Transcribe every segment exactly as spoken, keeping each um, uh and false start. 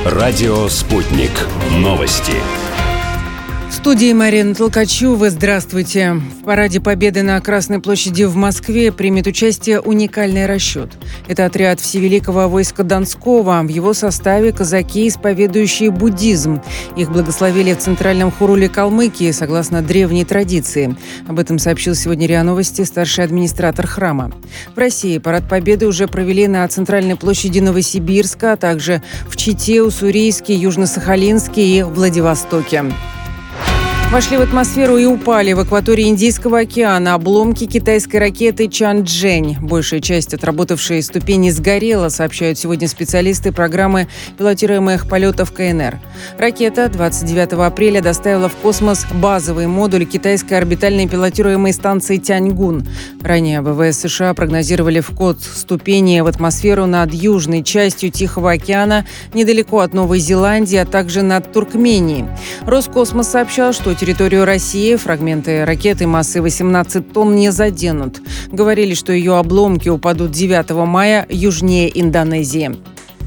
Радио «Спутник». Новости. В студии Марина Толкачева. Здравствуйте. В параде Победы на Красной площади в Москве примет участие уникальный расчет. Это отряд Всевеликого войска Донского. В его составе казаки, исповедующие буддизм. Их благословили в Центральном хоруле Калмыкии, согласно древней традиции. Об этом сообщил сегодня РИА Новости старший администратор храма. В России парад Победы уже провели на Центральной площади Новосибирска, а также в Чите, Уссурийске, Южно-Сахалинске и Владивостоке. Вошли в атмосферу и упали в акватории Индийского океана обломки китайской ракеты «Чанчжэнь». Большая часть отработавшей ступени сгорела, сообщают сегодня специалисты программы пилотируемых полетов КНР. Ракета двадцать девятого апреля доставила в космос базовый модуль китайской орбитальной пилотируемой станции Тяньгун. Ранее ВВС США прогнозировали вход ступени в атмосферу над южной частью Тихого океана, недалеко от Новой Зеландии, а также над Туркменией. Роскосмос сообщал, что территорию России фрагменты ракеты массой восемнадцать тонн не заденут. Говорили, что ее обломки упадут девятого мая южнее Индонезии.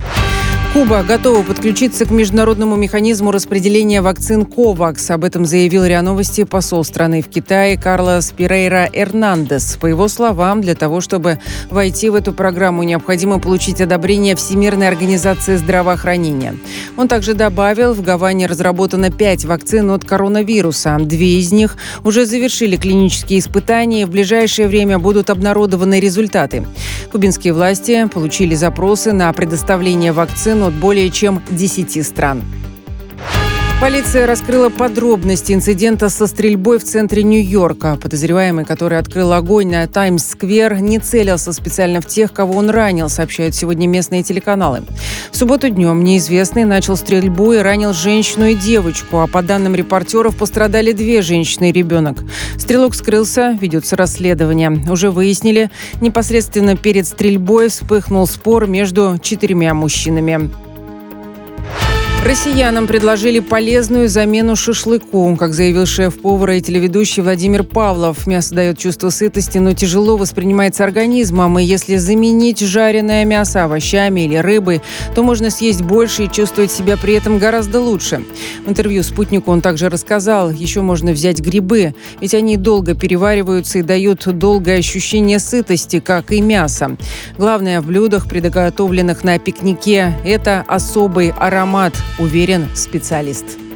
Куба готова подключиться к международному механизму распределения вакцин «Ковакс». Об этом заявил РИА Новости посол страны в Китае Карлос Перейра Эрнандес. По его словам, для того, чтобы войти в эту программу, необходимо получить одобрение Всемирной организации здравоохранения. Он также добавил, в Гаване разработано пять вакцин от коронавируса. Две из них уже завершили клинические испытания и в ближайшее время будут обнародованы результаты. Кубинские власти получили запросы на предоставление вакцин от более чем десяти стран. Полиция раскрыла подробности инцидента со стрельбой в центре Нью-Йорка. Подозреваемый, который открыл огонь на Таймс-сквер, не целился специально в тех, кого он ранил, сообщают сегодня местные телеканалы. В субботу днем неизвестный начал стрельбу и ранил женщину и девочку, а по данным репортеров пострадали две женщины и ребенок. Стрелок скрылся, ведется расследование. Уже выяснили, непосредственно перед стрельбой вспыхнул спор между четырьмя мужчинами. Россиянам предложили полезную замену шашлыку. Как заявил шеф-повар и телеведущий Владимир Павлов, мясо дает чувство сытости, но тяжело воспринимается организмом. И если заменить жареное мясо овощами или рыбой, то можно съесть больше и чувствовать себя при этом гораздо лучше. В интервью «Спутнику» он также рассказал, еще можно взять грибы, ведь они долго перевариваются и дают долгое ощущение сытости, как и мясо. Главное в блюдах, приготовленных на пикнике, это особый аромат, уверен специалист.